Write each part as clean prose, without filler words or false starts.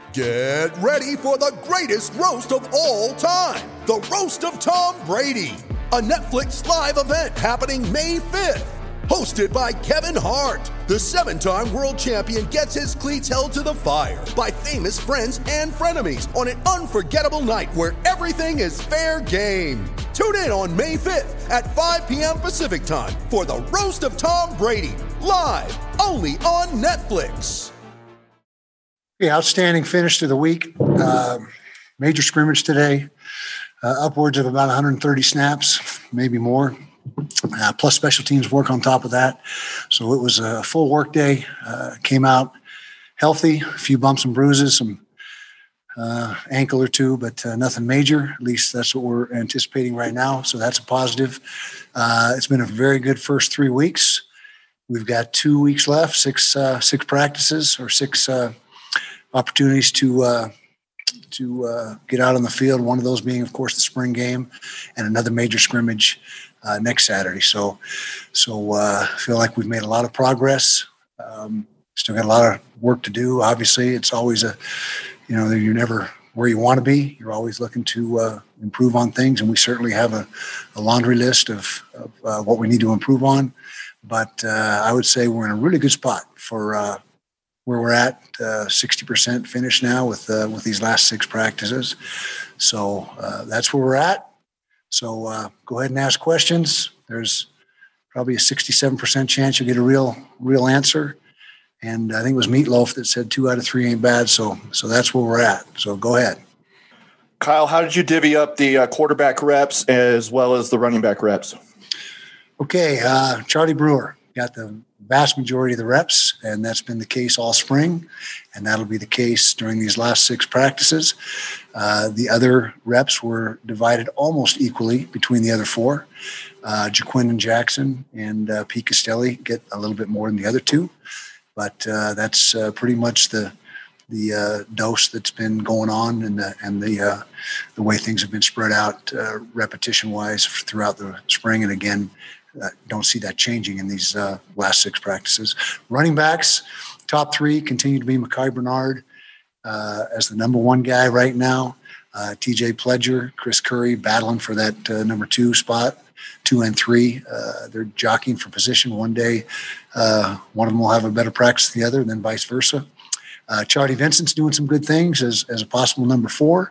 Get ready for the greatest roast of all time, the Roast of Tom Brady, a Netflix live event happening May 5th. Hosted by Kevin Hart, the 7-time world champion gets his cleats held to the fire by famous friends and frenemies on an unforgettable night where everything is fair game. Tune in on May 5th at 5 p.m. Pacific time for the Roast of Tom Brady, live only on Netflix. Yeah, outstanding finish to the week. Major scrimmage today, upwards of about 130 snaps, maybe more. Plus special teams work on top of that. So it was a full work day. Came out healthy, a few bumps and bruises, some ankle or two, but nothing major. At least that's what we're anticipating right now. So that's a positive. It's been a very good first 3 weeks. We've got 2 weeks left, six practices or six opportunities to get out on the field. One of those being, of course, the spring game, and another major scrimmage next Saturday. So I feel like we've made a lot of progress. Still got a lot of work to do. Obviously, it's always you're never where you want to be. You're always looking to improve on things, and we certainly have a laundry list of what we need to improve on. But I would say we're in a really good spot for where we're at, 60% finish now with these last 6 practices. So that's where we're at. So go ahead and ask questions. There's probably a 67% chance you'll get a real answer. And I think it was Meatloaf that said 2 out of 3 ain't bad. So that's where we're at. So go ahead. Kyle, how did you divvy up the quarterback reps as well as the running back reps? Okay, Charlie Brewer got the vast majority of the reps, and that's been the case all spring, and that'll be the case during these last 6 practices. The other reps were divided almost equally between the other 4. Jaquin Jackson and Pete Castelli get a little bit more than the other 2, but that's pretty much the dose that's been going on and the way things have been spread out repetition-wise throughout the spring. And again, don't see that changing in these last 6 practices. Running backs, top 3 continue to be Mekhi Bernard as the number 1 guy right now. TJ Pledger, Chris Curry battling for that number 2 spot, 2 and 3. They're jockeying for position. One day, one of them will have a better practice than the other, and then vice versa. Charlie Vincent's doing some good things as a possible number 4.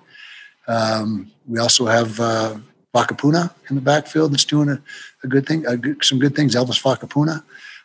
We also have Fakapuna in the backfield that's doing a good thing, some good things. Elvis Fakapuna.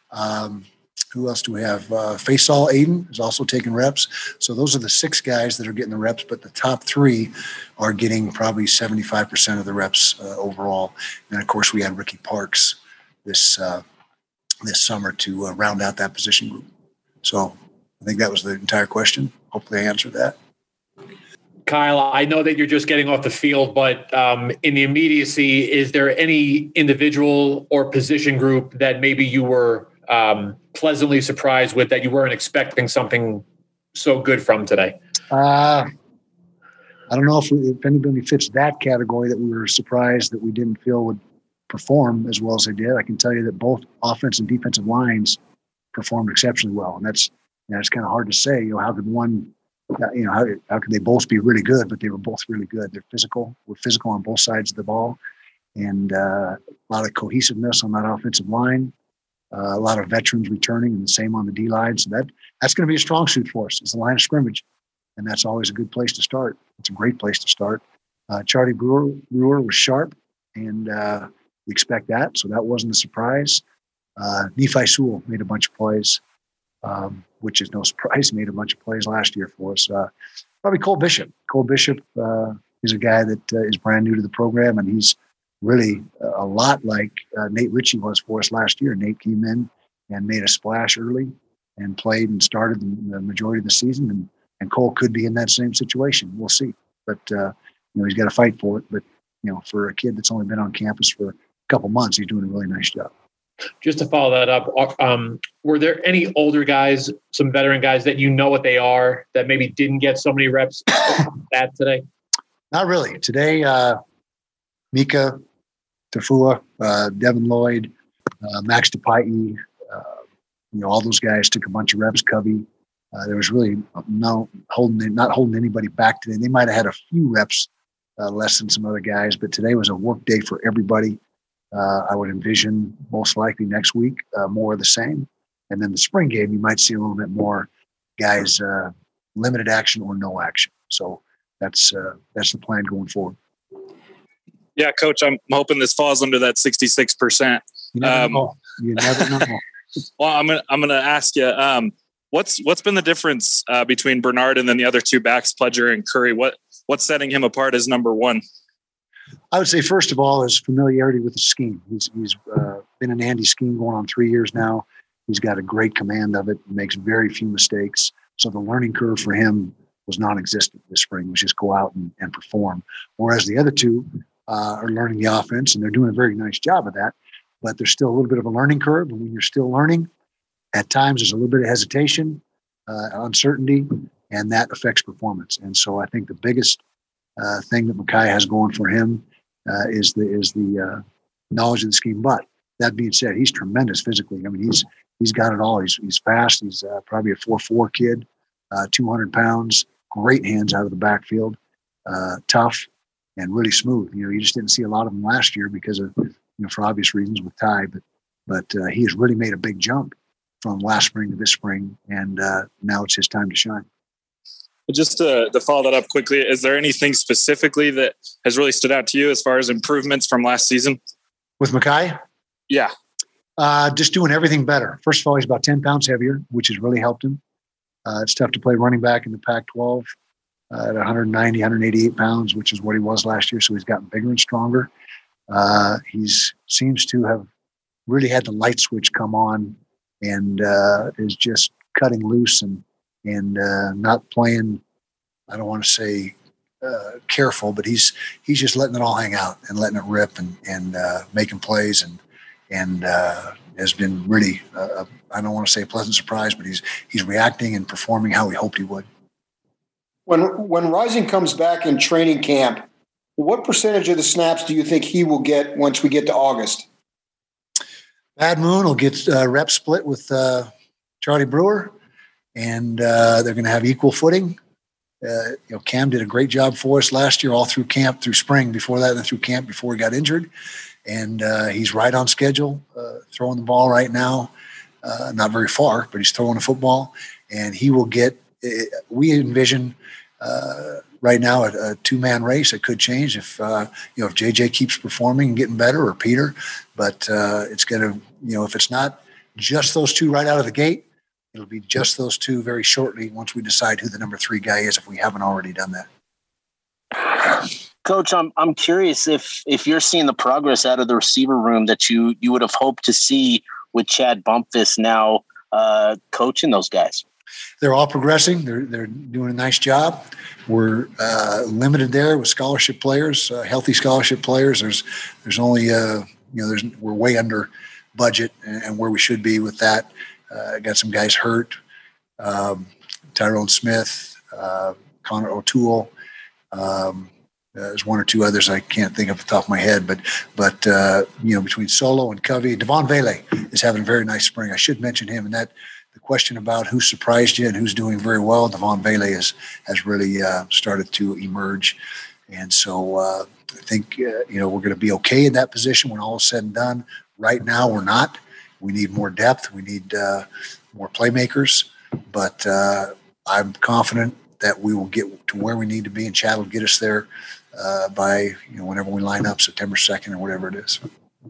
Who else do we have? Faisal Aiden is also taking reps. So those are the 6 guys that are getting the reps, but the top 3 are getting probably 75% of the reps overall. And of course, we had Ricky Parks this summer to round out that position group. So I think that was the entire question. Hopefully I answered that. Kyle, I know that you're just getting off the field, but in the immediacy, is there any individual or position group that maybe you were pleasantly surprised with, that you weren't expecting something so good from today? I don't know if anybody fits that category that we were surprised that we didn't feel would perform as well as they did. I can tell you that both offense and defensive lines performed exceptionally well, and that's kind of hard to say. How could one? How could they both be really good? But they were both really good. They're physical. We're physical on both sides of the ball, and a lot of cohesiveness on that offensive line. A lot of veterans returning, and the same on the D line. So that's going to be a strong suit for us. It's the line of scrimmage, and that's always a good place to start. It's a great place to start. Charlie Brewer was sharp, and we expect that. So that wasn't a surprise. Nephi Sewell made a bunch of plays. Which is no surprise, made a bunch of plays last year for us. Probably Cole Bishop. Cole Bishop is a guy that is brand new to the program, and he's really a lot like Nate Ritchie was for us last year. Nate came in and made a splash early and played and started the majority of the season, and Cole could be in that same situation. We'll see. But, he's got to fight for it. But, for a kid that's only been on campus for a couple months, he's doing a really nice job. Just to follow that up, were there any older guys, some veteran guys that you know what they are that maybe didn't get so many reps at today? Not really. Today, Mika Tafua, Devin Lloyd, Max DePaie, all those guys took a bunch of reps. Covey. There was really no not holding anybody back today. They might have had a few reps less than some other guys, but today was a work day for everybody. I would envision most likely next week more of the same. And then the spring game, you might see a little bit more guys limited action or no action. So that's the plan going forward. Yeah, Coach, I'm hoping this falls under that 66%. You never know. You never know. Well, I'm gonna ask you, what's been the difference between Bernard and then the other two backs, Pledger and Curry? What's setting him apart as number one? I would say, first of all, his familiarity with the scheme. He's been in Andy's scheme going on 3 years now. He's got a great command of it, makes very few mistakes. So the learning curve for him was non-existent this spring, was just go out and perform. Whereas the other two are learning the offense, and they're doing a very nice job of that. But there's still a little bit of a learning curve. And when you're still learning, at times there's a little bit of hesitation, uncertainty, and that affects performance. And so I think the biggest thing that Mackay has going for him is the knowledge of the scheme. But that being said, he's tremendous physically. I mean, he's got it all. He's fast. He's probably a 4.4 kid, 200 pounds, great hands out of the backfield, tough and really smooth. You just didn't see a lot of him last year because of, for obvious reasons with Ty, but he has really made a big jump from last spring to this spring, and now it's his time to shine. Just to follow that up quickly, is there anything specifically that has really stood out to you as far as improvements from last season? With Mackay? Yeah. Just doing everything better. First of all, he's about 10 pounds heavier, which has really helped him. It's tough to play running back in the Pac-12 at 190, 188 pounds, which is what he was last year. So he's gotten bigger and stronger. He seems to have really had the light switch come on and is just cutting loose and not playing. I don't want to say careful, but he's just letting it all hang out and letting it rip and making plays and has been really I don't want to say a pleasant surprise, but he's reacting and performing how we hoped he would. When Rising comes back in training camp, what percentage of the snaps do you think he will get once we get to August? Bad Moon will get rep split with Charlie Brewer, and they're going to have equal footing. Cam did a great job for us last year, all through camp, through spring, before that, and through camp before he got injured. And he's right on schedule, throwing the ball right now. Not very far, but he's throwing a football, and he will get. We envision right now a two-man race. It could change if if JJ keeps performing and getting better, or Peter. But it's going to, if it's not just those two right out of the gate, it'll be just those two very shortly once we decide who the number 3 guy is, if we haven't already done that. Coach, I'm curious if you're seeing the progress out of the receiver room that you would have hoped to see with Chad Bumpus now coaching those guys. They're all progressing. They're doing a nice job. We're limited there with scholarship players, healthy scholarship players. There's only we're way under budget and where we should be with that. Got some guys hurt. Tyrone Smith, Connor O'Toole. There's one or two others I can't think of off the top of my head, but between Solo and Covey, Devon Vele is having a very nice spring. I should mention him, and that the question about who surprised you and who's doing very well, Devon Vele has really started to emerge, and so I think we're going to be okay in that position when all is said and done. Right now, we're not. We need more depth. We need more playmakers, but I'm confident that we will get to where we need to be, and Chad will get us there by whenever we line up, September 2nd or whatever it is.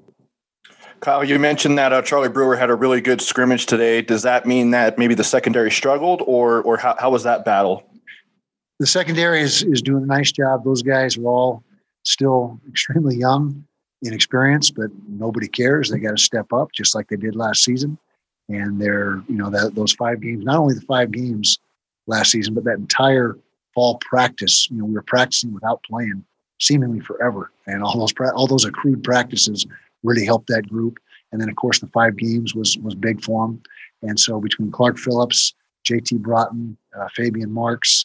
Kyle, you mentioned that Charlie Brewer had a really good scrimmage today. Does that mean that maybe the secondary struggled, or how was that battle? The secondary is doing a nice job. Those guys are all still extremely young, inexperienced, but nobody cares. They got to step up just like they did last season. And they're, those 5 games, not only the 5 games last season, but that entire fall practice, we were practicing without playing seemingly forever. And all those accrued practices really helped that group. And then, of course, the 5 games was big for them. And so between Clark Phillips, JT Broughton, Fabian Marks,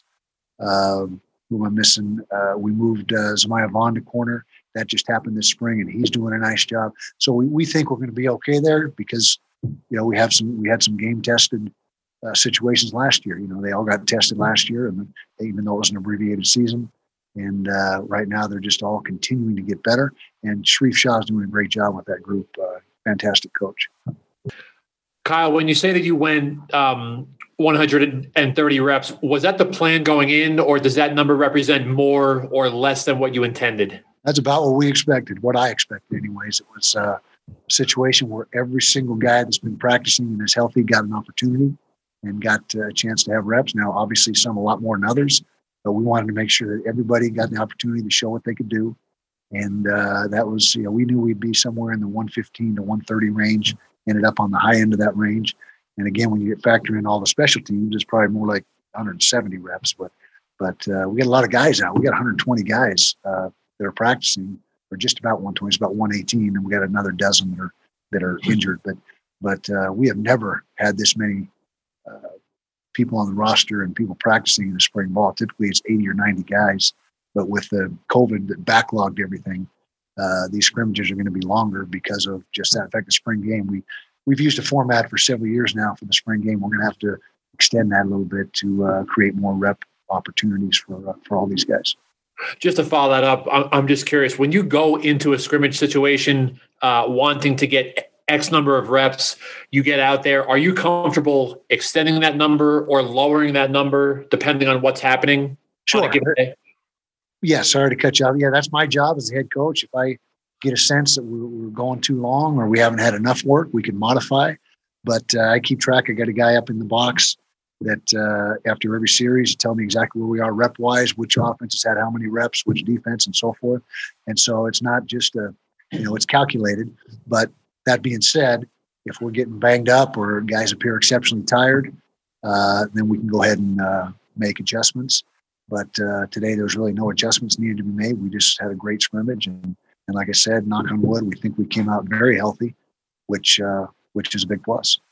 who I'm missing, we moved Zemiah Vaughn to corner. That just happened this spring, and he's doing a nice job. So we think we're going to be okay there because, we had some game tested situations last year. They all got tested last year, and even though it was an abbreviated season. And right now they're just all continuing to get better. And Sharif Shah is doing a great job with that group. Fantastic coach. Kyle, when you say that you went 130 reps, was that the plan going in, or does that number represent more or less than what you intended? That's about what we expected, what I expected anyways. It was a situation where every single guy that's been practicing and is healthy got an opportunity and got a chance to have reps. Now, obviously some a lot more than others, but we wanted to make sure that everybody got the opportunity to show what they could do. And that was, we knew we'd be somewhere in the 115 to 130 range, ended up on the high end of that range. And again, when you factor in all the special teams, it's probably more like 170 reps. But we got a lot of guys out. We got 120 guys that are practicing, or just about 120. It's about 118, and we got another dozen that are injured. But we have never had this many people on the roster and people practicing in the spring ball. Typically, it's 80 or 90 guys. But with the COVID that backlogged everything, these scrimmages are going to be longer because of just that. In fact, the spring game, we've used a format for several years now for the spring game. We're going to have to extend that a little bit to create more rep opportunities for all these guys. Just to follow that up, I'm just curious, when you go into a scrimmage situation wanting to get X number of reps, you get out there, are you comfortable extending that number or lowering that number depending on what's happening? Sure. Yeah, sorry to cut you off. Yeah, that's my job as the head coach. If I get a sense that we're going too long or we haven't had enough work, we can modify. But I keep track. I got a guy up in the box that after every series tell me exactly where we are rep-wise, which offense has had how many reps, which defense, and so forth. And so it's not just it's calculated. But that being said, if we're getting banged up or guys appear exceptionally tired, then we can go ahead and make adjustments. But today there was really no adjustments needed to be made. We just had a great scrimmage, and like I said, knock on wood, we think we came out very healthy, which is a big plus.